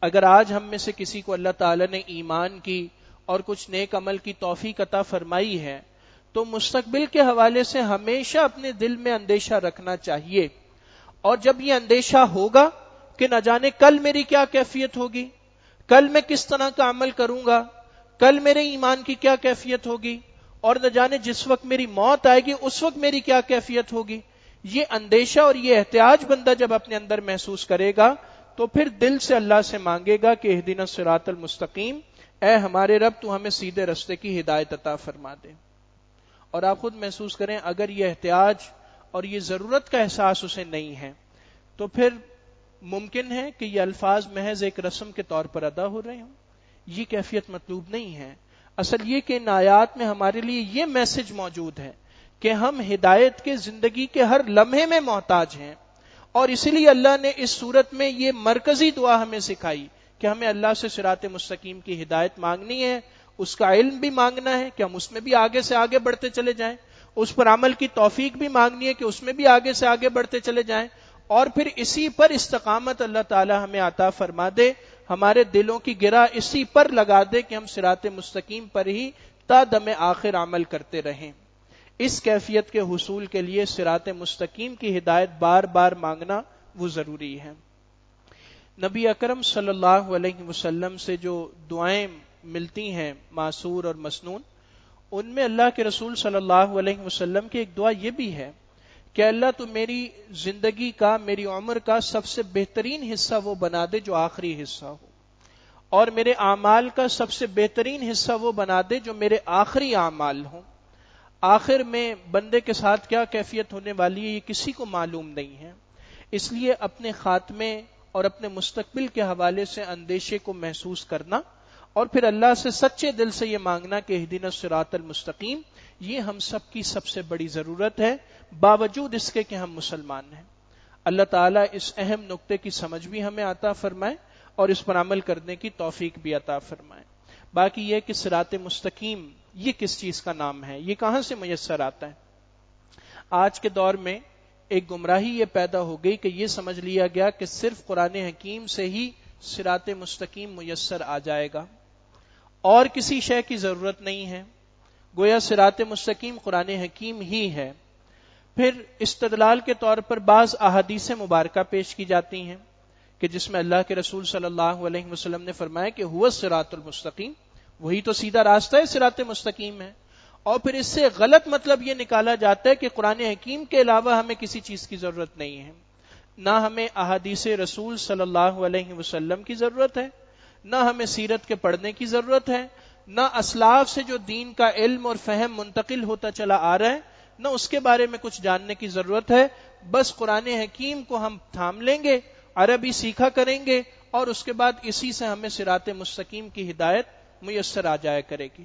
اگر آج ہم میں سے کسی کو اللہ تعالیٰ نے ایمان کی اور کچھ نیک عمل کی توفیق عطا فرمائی ہے تو مستقبل کے حوالے سے ہمیشہ اپنے دل میں اندیشہ رکھنا چاہیے. اور جب یہ اندیشہ ہوگا کہ نہ جانے کل میری کیا کیفیت ہوگی، کل میں کس طرح کا عمل کروں گا، کل میرے ایمان کی کیا کیفیت ہوگی، اور نہ جانے جس وقت میری موت آئے گی اس وقت میری کیا کیفیت ہوگی، یہ اندیشہ اور یہ احتیاج بندہ جب اپنے اندر محسوس کرے گا تو پھر دل سے اللہ سے مانگے گا کہ اہدنا الصراط المستقیم، اے ہمارے رب تو ہمیں سیدھے رستے کی ہدایت عطا فرما دے. اور آپ خود محسوس کریں اگر یہ احتیاج اور یہ ضرورت کا احساس اسے نہیں ہے تو پھر ممکن ہے کہ یہ الفاظ محض ایک رسم کے طور پر ادا ہو رہے ہوں. یہ کیفیت مطلوب نہیں ہے. اصل یہ کہ ان آیات میں ہمارے لیے یہ میسج موجود ہے کہ ہم ہدایت کے زندگی کے ہر لمحے میں محتاج ہیں، اور اسی لیے اللہ نے اس صورت میں یہ مرکزی دعا ہمیں سکھائی کہ ہمیں اللہ سے صراط مستقیم کی ہدایت مانگنی ہے، اس کا علم بھی مانگنا ہے کہ ہم اس میں بھی آگے سے آگے بڑھتے چلے جائیں، اس پر عمل کی توفیق بھی مانگنی ہے کہ اس میں بھی آگے سے آگے بڑھتے چلے جائیں، اور پھر اسی پر استقامت اللہ تعالی ہمیں عطا فرما دے، ہمارے دلوں کی گرہ اسی پر لگا دے کہ ہم صراط مستقیم پر ہی تا دم آخر عمل کرتے رہیں. اس کیفیت کے حصول کے لیے صراط مستقیم کی ہدایت بار بار مانگنا وہ ضروری ہے. نبی اکرم صلی اللہ علیہ وسلم سے جو دعائیں ملتی ہیں معصور اور مسنون، ان میں اللہ کے رسول صلی اللہ علیہ وسلم کی ایک دعا یہ بھی ہے کہ اللہ تو میری زندگی کا، میری عمر کا سب سے بہترین حصہ وہ بنا دے جو آخری حصہ ہو، اور میرے اعمال کا سب سے بہترین حصہ وہ بنا دے جو میرے آخری اعمال ہوں. آخر میں بندے کے ساتھ کیا کیفیت ہونے والی ہے یہ کسی کو معلوم نہیں ہے، اس لیے اپنے خاتمے اور اپنے مستقبل کے حوالے سے اندیشے کو محسوس کرنا اور پھر اللہ سے سچے دل سے یہ مانگنا کہ اہدنا الصراط المستقیم، یہ ہم سب کی سب سے بڑی ضرورت ہے باوجود اس کے کہ ہم مسلمان ہیں. اللہ تعالیٰ اس اہم نقطے کی سمجھ بھی ہمیں عطا فرمائے اور اس پر عمل کرنے کی توفیق بھی عطا فرمائے. باقی یہ کہ صراط مستقیم یہ کس چیز کا نام ہے، یہ کہاں سے میسر آتا ہے؟ آج کے دور میں ایک گمراہی یہ پیدا ہو گئی کہ یہ سمجھ لیا گیا کہ صرف قرآن حکیم سے ہی صراط مستقیم میسر آ جائے گا اور کسی شے کی ضرورت نہیں ہے، گویا صراط مستقیم قرآن حکیم ہی ہے. پھر استدلال کے طور پر بعض احادیث مبارکہ پیش کی جاتی ہیں کہ جس میں اللہ کے رسول صلی اللہ علیہ وسلم نے فرمایا کہ ہوا الصراط المستقیم، وہی تو سیدھا راستہ ہے، صراط مستقیم ہے. اور پھر اس سے غلط مطلب یہ نکالا جاتا ہے کہ قرآن حکیم کے علاوہ ہمیں کسی چیز کی ضرورت نہیں ہے، نہ ہمیں احادیث رسول صلی اللہ علیہ وسلم کی ضرورت ہے، نہ ہمیں سیرت کے پڑھنے کی ضرورت ہے، نہ اسلاف سے جو دین کا علم اور فہم منتقل ہوتا چلا آ رہا ہے نہ اس کے بارے میں کچھ جاننے کی ضرورت ہے. بس قرآن حکیم کو ہم تھام لیں گے، عربی سیکھا کریں گے اور اس کے بعد اسی سے ہمیں صراط مستقیم کی ہدایت میسر آ جایا کرے گی.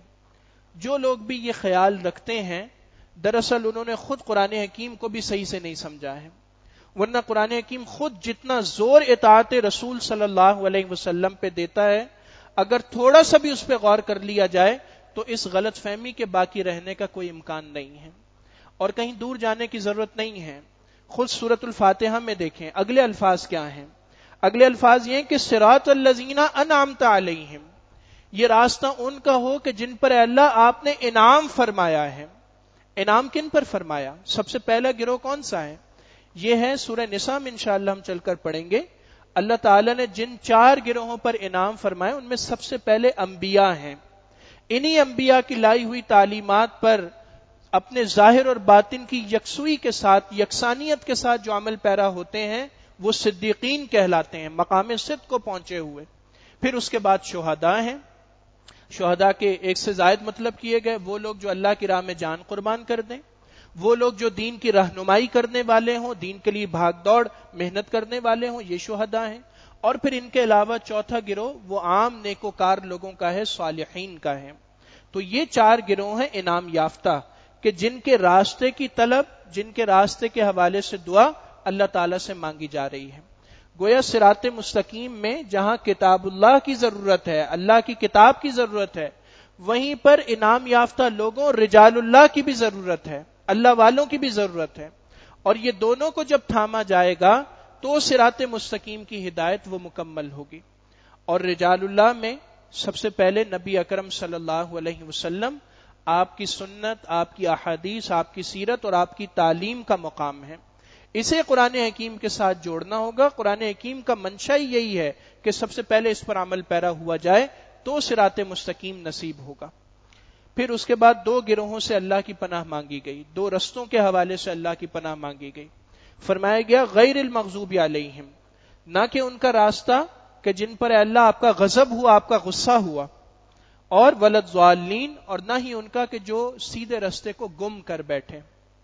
جو لوگ بھی یہ خیال رکھتے ہیں دراصل انہوں نے خود قرآن حکیم کو بھی صحیح سے نہیں سمجھا ہے، ورنہ قرآن حکیم خود جتنا زور اطاعت رسول صلی اللہ علیہ وسلم پہ دیتا ہے، اگر تھوڑا سا بھی اس پہ غور کر لیا جائے تو اس غلط فہمی کے باقی رہنے کا کوئی امکان نہیں ہے اور کہیں دور جانے کی ضرورت نہیں ہے. خود سورۃ الفاتحہ میں دیکھیں اگلے الفاظ کیا ہیں. اگلے الفاظ یہ کہ صراط الذین انعمت علیہم، یہ راستہ ان کا ہو کہ جن پر اللہ آپ نے انعام فرمایا ہے. انعام کن پر فرمایا؟ سب سے پہلا گروہ کون سا ہے؟ یہ ہے سورہ نساء میں انشاءاللہ ہم چل کر پڑھیں گے. اللہ تعالیٰ نے جن 4 گروہوں پر انعام فرمایا ان میں سب سے پہلے انبیاء ہیں. انہی انبیاء کی لائی ہوئی تعلیمات پر اپنے ظاہر اور باطن کی یکسوئی کے ساتھ، یکسانیت کے ساتھ جو عمل پیرا ہوتے ہیں وہ صدیقین کہلاتے ہیں، مقام صدق کو پہنچے ہوئے. پھر اس کے بعد شہداء ہیں. شہداء کے ایک سے زائد مطلب کیے گئے، وہ لوگ جو اللہ کی راہ میں جان قربان کر دیں، وہ لوگ جو دین کی رہنمائی کرنے والے ہوں، دین کے لیے بھاگ دوڑ محنت کرنے والے ہوں، یہ شہداء ہیں. اور پھر ان کے علاوہ چوتھا گروہ وہ عام نیکوکار لوگوں کا ہے، صالحین کا ہے. تو یہ 4 گروہ ہیں انعام یافتہ کہ جن کے راستے کی طلب، جن کے راستے کے حوالے سے دعا اللہ تعالیٰ سے مانگی جا رہی ہے. گویا صراط مستقیم میں جہاں کتاب اللہ کی ضرورت ہے، اللہ کی کتاب کی ضرورت ہے، وہیں پر انعام یافتہ لوگوں رجال اللہ کی بھی ضرورت ہے، اللہ والوں کی بھی ضرورت ہے. اور یہ دونوں کو جب تھاما جائے گا تو صراط مستقیم کی ہدایت وہ مکمل ہوگی. اور رجال اللہ میں سب سے پہلے نبی اکرم صلی اللہ علیہ وسلم، آپ کی سنت، آپ کی احادیث، آپ کی سیرت اور آپ کی تعلیم کا مقام ہے. اسے قرآن حکیم کے ساتھ جوڑنا ہوگا. قرآن حکیم کا منشا ہی یہی ہے کہ سب سے پہلے اس پر عمل پیرا ہوا جائے تو صراط مستقیم نصیب ہوگا. پھر اس کے بعد دو گروہوں سے اللہ کی پناہ مانگی گئی، دو رستوں کے حوالے سے اللہ کی پناہ مانگی گئی. فرمایا گیا غیر المغضوب علیہم، نہ کہ ان کا راستہ کہ جن پر اللہ آپ کا غضب ہوا، آپ کا غصہ ہوا، اور ولد ضالین، اور نہ ہی ان کا کہ جو سیدھے رستے کو گم کر بیٹھے.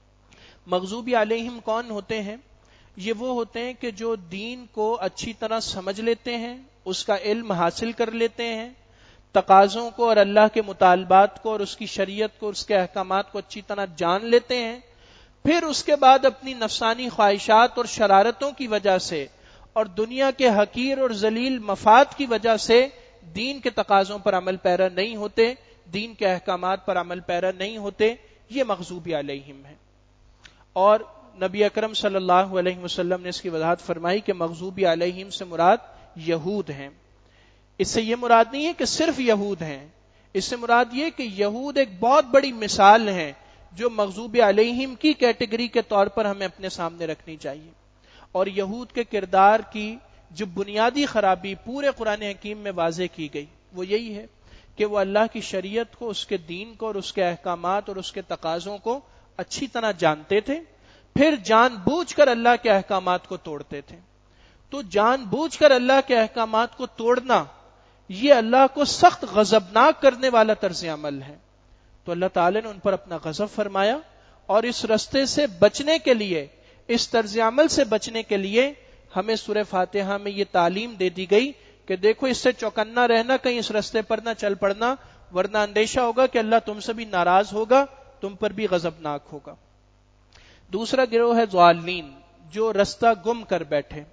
مغضوبی علیہم کون ہوتے ہیں؟ یہ وہ ہوتے ہیں کہ جو دین کو اچھی طرح سمجھ لیتے ہیں، اس کا علم حاصل کر لیتے ہیں، تقاضوں کو اور اللہ کے مطالبات کو اور اس کی شریعت کو، اس کے احکامات کو اچھی طرح جان لیتے ہیں، پھر اس کے بعد اپنی نفسانی خواہشات اور شرارتوں کی وجہ سے اور دنیا کے حقیر اور ذلیل مفاد کی وجہ سے دین کے تقاضوں پر عمل پیرا نہیں ہوتے، دین کے احکامات پر عمل پیرا نہیں ہوتے. یہ مغضوبی علیہم ہے. اور نبی اکرم صلی اللہ علیہ وسلم نے اس کی وضاحت فرمائی کہ مغضوبی علیہم سے مراد یہود ہیں. اس سے یہ مراد نہیں ہے کہ صرف یہود ہیں، اس سے مراد یہ کہ یہود ایک بہت بڑی مثال ہیں جو مغضوب علیہم کی کیٹیگری کے طور پر ہمیں اپنے سامنے رکھنی چاہیے. اور یہود کے کردار کی جو بنیادی خرابی پورے قرآن حکیم میں واضح کی گئی وہ یہی ہے کہ وہ اللہ کی شریعت کو، اس کے دین کو اور اس کے احکامات اور اس کے تقاضوں کو اچھی طرح جانتے تھے، پھر جان بوجھ کر اللہ کے احکامات کو توڑتے تھے. تو جان بوجھ کر اللہ کے احکامات کو توڑنا یہ اللہ کو سخت غضبناک کرنے والا طرز عمل ہے. تو اللہ تعالی نے ان پر اپنا غضب فرمایا، اور اس رستے سے بچنے کے لیے، اس طرز عمل سے بچنے کے لیے ہمیں سورہ فاتحہ میں یہ تعلیم دے دی گئی کہ دیکھو اس سے چوکنا رہنا، کہیں اس رستے پر نہ چل پڑنا، ورنہ اندیشہ ہوگا کہ اللہ تم سے بھی ناراض ہوگا، تم پر بھی غضبناک ہوگا. دوسرا گروہ ہے ضالین، جو رستہ گم کر بیٹھے.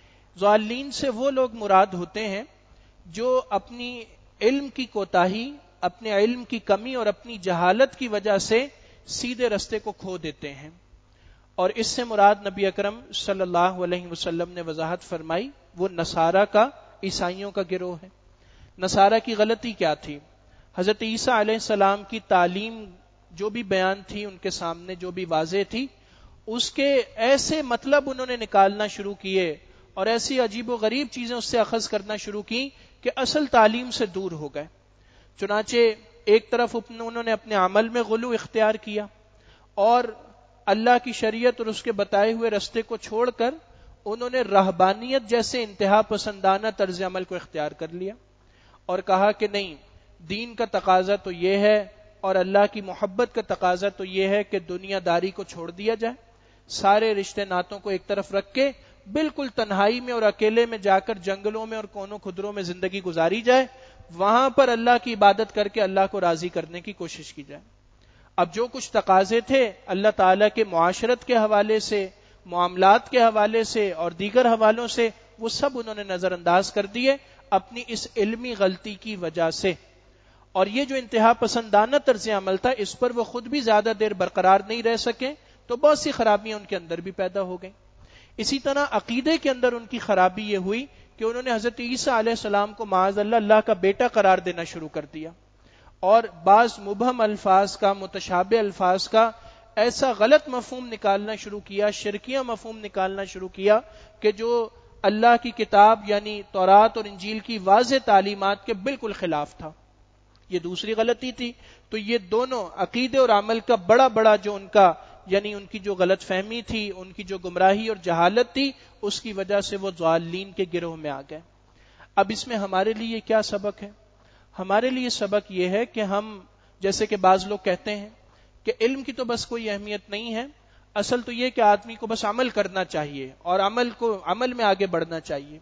ضالین سے وہ لوگ مراد ہوتے ہیں جو اپنی علم کی کوتاہی، اپنے علم کی کمی اور اپنی جہالت کی وجہ سے سیدھے رستے کو کھو دیتے ہیں. اور اس سے مراد نبی اکرم صلی اللہ علیہ وسلم نے وضاحت فرمائی وہ نصارہ کا، عیسائیوں کا گروہ ہے. نصارہ کی غلطی کیا تھی؟ حضرت عیسیٰ علیہ السلام کی تعلیم جو بھی بیان تھی ان کے سامنے، جو بھی واضح تھی، اس کے ایسے مطلب انہوں نے نکالنا شروع کیے اور ایسی عجیب و غریب چیزیں اس سے اخذ کرنا شروع کی کہ اصل تعلیم سے دور ہو گئے. چنانچہ ایک طرف انہوں نے اپنے عمل میں غلو اختیار کیا اور اللہ کی شریعت اور اس کے بتائے ہوئے رستے کو چھوڑ کر انہوں نے رہبانیت جیسے انتہا پسندانہ طرز عمل کو اختیار کر لیا اور کہا کہ نہیں، دین کا تقاضا تو یہ ہے اور اللہ کی محبت کا تقاضا تو یہ ہے کہ دنیا داری کو چھوڑ دیا جائے، سارے رشتے ناتوں کو ایک طرف رکھ کے بالکل تنہائی میں اور اکیلے میں جا کر جنگلوں میں اور کونوں خدروں میں زندگی گزاری جائے، وہاں پر اللہ کی عبادت کر کے اللہ کو راضی کرنے کی کوشش کی جائے. اب جو کچھ تقاضے تھے اللہ تعالیٰ کے معاشرت کے حوالے سے، معاملات کے حوالے سے اور دیگر حوالوں سے، وہ سب انہوں نے نظر انداز کر دیے اپنی اس علمی غلطی کی وجہ سے. اور یہ جو انتہا پسندانہ طرز عمل تھا اس پر وہ خود بھی زیادہ دیر برقرار نہیں رہ سکے تو بہت سی خرابیاں ان کے اندر بھی پیدا ہو گئیں. اسی طرح عقیدے کے اندر ان کی خرابی یہ ہوئی کہ انہوں نے حضرت عیسیٰ علیہ السلام کو معاذ اللہ کا بیٹا قرار دینا شروع کر دیا اور بعض مبہم الفاظ کا، متشابہ الفاظ کا ایسا غلط مفہوم نکالنا شروع کیا، شرکیہ مفہوم نکالنا شروع کیا کہ جو اللہ کی کتاب یعنی تورات اور انجیل کی واضح تعلیمات کے بالکل خلاف تھا. یہ دوسری غلطی تھی. تو یہ دونوں عقیدے اور عمل کا بڑا جو ان کا یعنی ان کی جو غلط فہمی تھی، ان کی جو گمراہی اور جہالت تھی، اس کی وجہ سے وہ ضالین کے گروہ میں آ گئے. اب اس میں ہمارے لیے کیا سبق ہے؟ ہمارے لیے سبق یہ ہے کہ ہم، جیسے کہ بعض لوگ کہتے ہیں کہ علم کی تو بس کوئی اہمیت نہیں ہے، اصل تو یہ کہ آدمی کو بس عمل کرنا چاہیے اور عمل میں آگے بڑھنا چاہیے.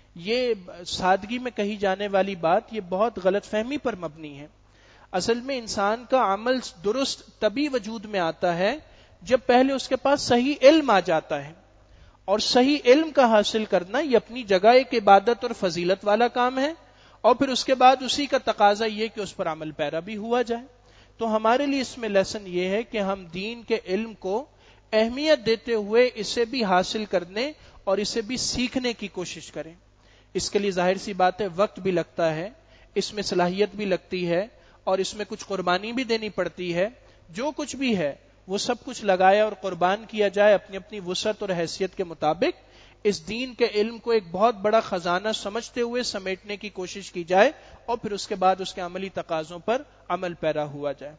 یہ سادگی میں کہی جانے والی بات یہ بہت غلط فہمی پر مبنی ہے. اصل میں انسان کا عمل درست تبھی وجود میں آتا ہے جب پہلے اس کے پاس صحیح علم آ جاتا ہے، اور صحیح علم کا حاصل کرنا یہ اپنی جگہ ایک عبادت اور فضیلت والا کام ہے، اور پھر اس کے بعد اسی کا تقاضا یہ کہ اس پر عمل پیرا بھی ہوا جائے. تو ہمارے لیے اس میں لیسن یہ ہے کہ ہم دین کے علم کو اہمیت دیتے ہوئے اسے بھی حاصل کرنے اور اسے بھی سیکھنے کی کوشش کریں. اس کے لیے ظاہر سی بات ہے وقت بھی لگتا ہے، اس میں صلاحیت بھی لگتی ہے، اور اس میں کچھ قربانی بھی دینی پڑتی ہے. جو کچھ بھی ہے وہ سب کچھ لگایا اور قربان کیا جائے اپنی اپنی وسعت اور حیثیت کے مطابق. اس دین کے علم کو ایک بہت بڑا خزانہ سمجھتے ہوئے سمیٹنے کی کوشش کی جائے، اور پھر اس کے بعد اس کے عملی تقاضوں پر عمل پیرا ہوا جائے.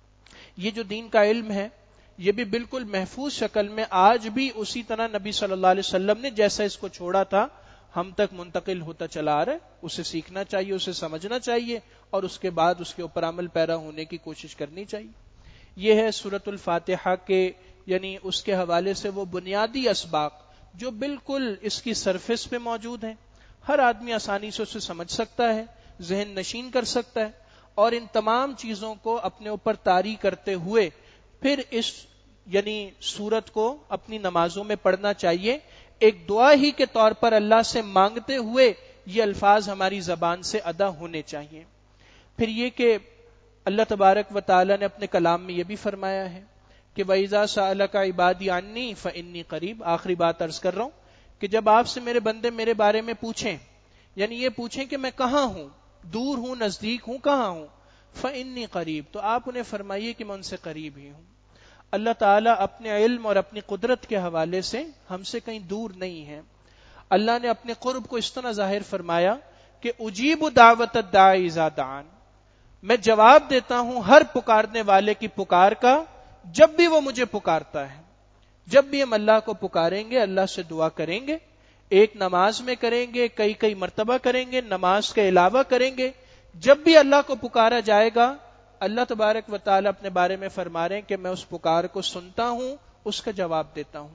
یہ جو دین کا علم ہے یہ بھی بالکل محفوظ شکل میں آج بھی اسی طرح نبی صلی اللہ علیہ وسلم نے جیسا اس کو چھوڑا تھا ہم تک منتقل ہوتا چلا آ رہا ہے. اسے سیکھنا چاہیے، اسے سمجھنا چاہیے، اور اس کے بعد اس کے اوپر عمل پیرا ہونے کی کوشش کرنی چاہیے. یہ ہے سورۃ الفاتحہ کے یعنی اس کے حوالے سے وہ بنیادی اسباق جو بالکل اس کی سرفیس پہ موجود ہیں، ہر آدمی آسانی سے اسے سمجھ سکتا ہے، ذہن نشین کر سکتا ہے، اور ان تمام چیزوں کو اپنے اوپر طاری کرتے ہوئے پھر اس یعنی سورت کو اپنی نمازوں میں پڑھنا چاہیے. ایک دعا ہی کے طور پر اللہ سے مانگتے ہوئے یہ الفاظ ہماری زبان سے ادا ہونے چاہیے. پھر یہ کہ اللہ تبارک و تعالی نے اپنے کلام میں یہ بھی فرمایا ہے کہ وَإِذَا سَأَلَكَ عِبَادِي عَنِّي فَإِنِّي قَرِيبٌ. آخری بات عرض کر رہا ہوں کہ جب آپ سے میرے بندے میرے بارے میں پوچھیں، یعنی یہ پوچھیں کہ میں کہاں ہوں، دور ہوں، نزدیک ہوں، کہاں ہوں، فَإِنِّي قَرِيبٌ، تو آپ انہیں فرمائیے کہ میں ان سے قریب ہی ہوں. اللہ تعالیٰ اپنے علم اور اپنی قدرت کے حوالے سے ہم سے کہیں دور نہیں ہے. اللہ نے اپنے قرب کو اس طرح ظاہر فرمایا کہ اجیب دعوت الداعی اذا دعان، میں جواب دیتا ہوں ہر پکارنے والے کی پکار کا جب بھی وہ مجھے پکارتا ہے. جب بھی ہم اللہ کو پکاریں گے، اللہ سے دعا کریں گے، ایک نماز میں کریں گے، کئی مرتبہ کریں گے، نماز کے علاوہ کریں گے، جب بھی اللہ کو پکارا جائے گا اللہ تبارک و تعالی اپنے بارے میں فرما رہے ہیں کہ میں اس پکار کو سنتا ہوں، اس کا جواب دیتا ہوں.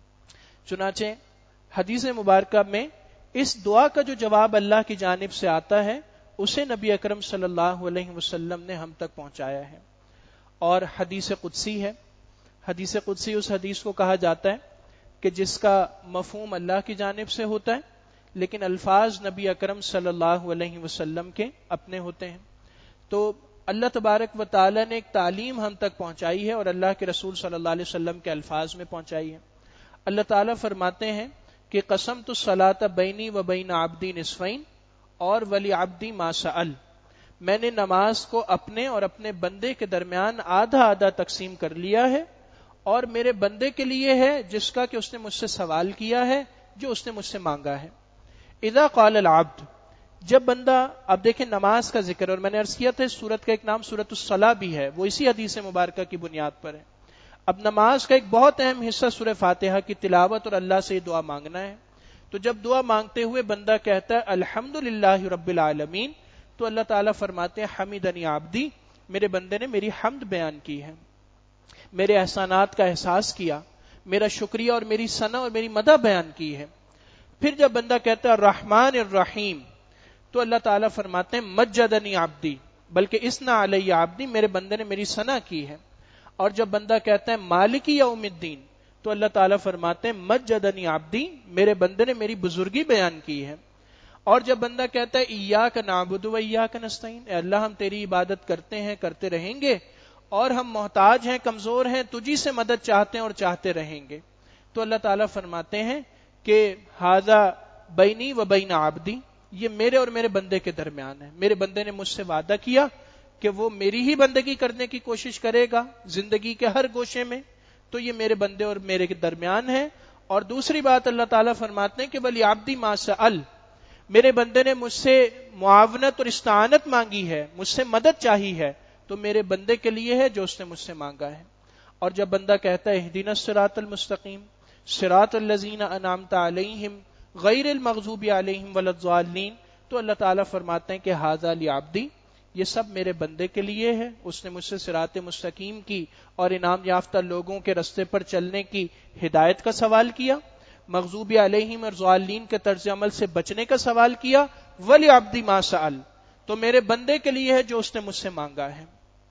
چنانچہ حدیث مبارکہ میں اس دعا کا جو جواب اللہ کی جانب سے آتا ہے اسے نبی اکرم صلی اللہ علیہ وسلم نے ہم تک پہنچایا ہے، اور حدیث قدسی ہے. حدیث قدسی اس حدیث کو کہا جاتا ہے کہ جس کا مفہوم اللہ کی جانب سے ہوتا ہے لیکن الفاظ نبی اکرم صلی اللہ علیہ وسلم کے اپنے ہوتے ہیں. تو اللہ تبارک و تعالی نے ایک تعلیم ہم تک پہنچائی ہے اور اللہ کے رسول صلی اللہ علیہ وسلم کے الفاظ میں پہنچائی ہے. اللہ تعالیٰ فرماتے ہیں کہ قسمت الصلاۃ بینی و بین عبدی نصفین اور ولی عبدی ما سأل، میں نے نماز کو اپنے اور اپنے بندے کے درمیان آدھا آدھا تقسیم کر لیا ہے، اور میرے بندے کے لیے ہے جس کا کہ اس نے مجھ سے سوال کیا ہے، جو اس نے مجھ سے مانگا ہے. اذا قال العبد، جب بندہ، اب دیکھیں نماز کا ذکر، اور میں نے عرض کیا تھا اس سورت کا ایک نام سورت الصلاح بھی ہے، وہ اسی حدیث مبارکہ کی بنیاد پر ہے. اب نماز کا ایک بہت اہم حصہ سورہ فاتحہ کی تلاوت اور اللہ سے دعا مانگنا ہے. تو جب دعا مانگتے ہوئے بندہ کہتا ہے الحمدللہ رب العالمین، تو اللہ تعالیٰ فرماتے ہیں حمیدنی عبدی، میرے بندے نے میری حمد بیان کی ہے، میرے احسانات کا احساس کیا، میرا شکریہ اور میری ثنا اور میری مدح بیان کی ہے. پھر جب بندہ کہتا ہے الرحمن الرحیم، تو اللہ تعالیٰ فرماتے ہیں مجدنی عبدی، بلکہ اسنا علی عبدی، میرے بندے نے میری ثنا کی ہے. اور جب بندہ کہتا ہے مالکی یوم الدین، تو اللہ تعالیٰ فرماتے ہیں مجدنی عبدی، میرے بندے نے میری بزرگی بیان کی ہے. اور جب بندہ کہتا ہے ایاک نعبد و ایاک نستعین، اے اللہ ہم تیری عبادت کرتے ہیں، کرتے رہیں گے، اور ہم محتاج ہیں، کمزور ہیں، تجھی سے مدد چاہتے ہیں اور چاہتے رہیں گے، تو اللہ تعالیٰ فرماتے ہیں کہ ھذا بینی و بین عبدی، یہ میرے اور میرے بندے کے درمیان ہے. میرے بندے نے مجھ سے وعدہ کیا کہ وہ میری ہی بندگی کرنے کی کوشش کرے گا زندگی کے ہر گوشے میں، تو یہ میرے بندے اور میرے کے درمیان ہے. اور دوسری بات اللہ تعالیٰ فرماتے ہیں کہ ولی عبدی ما سأل، میرے بندے نے مجھ سے معاونت اور استعانت مانگی ہے، مجھ سے مدد چاہی ہے، تو میرے بندے کے لیے ہے جو اس نے مجھ سے مانگا ہے. اور جب بندہ کہتا ہے اہدنا الصراط المستقیم صراط الذین انعمت علیہم غیر المغضوب علیہم ولا الضالین، تو اللہ تعالیٰ فرماتے ہیں کہ ھذا لعبدی، یہ سب میرے بندے کے لیے ہے، اس نے مجھ سے صراط مستقیم کی اور انعام یافتہ لوگوں کے رستے پر چلنے کی ہدایت کا سوال کیا، مغضوب علیہم اور ضالین کے طرز عمل سے بچنے کا سوال کیا، ولی عبدی ما سأل، تو میرے بندے کے لیے ہے جو اس نے مجھ سے مانگا ہے.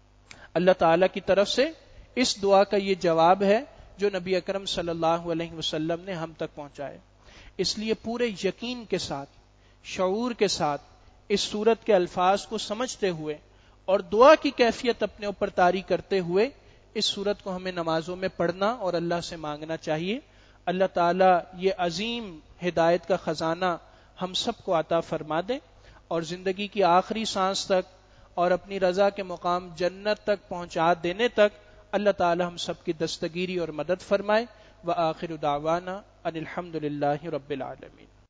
اللہ تعالیٰ کی طرف سے اس دعا کا یہ جواب ہے جو نبی اکرم صلی اللہ علیہ وسلم نے ہم تک پہنچائے. اس لیے پورے یقین کے ساتھ، شعور کے ساتھ اس سورت کے الفاظ کو سمجھتے ہوئے اور دعا کی کیفیت اپنے اوپر طاری کرتے ہوئے اس سورت کو ہمیں نمازوں میں پڑھنا اور اللہ سے مانگنا چاہیے. اللہ تعالیٰ یہ عظیم ہدایت کا خزانہ ہم سب کو عطا فرما دے، اور زندگی کی آخری سانس تک اور اپنی رضا کے مقام جنت تک پہنچا دینے تک اللہ تعالی ہم سب کی دستگیری اور مدد فرمائے۔ وآخر دعوانا ان الحمد للہ رب العالمین۔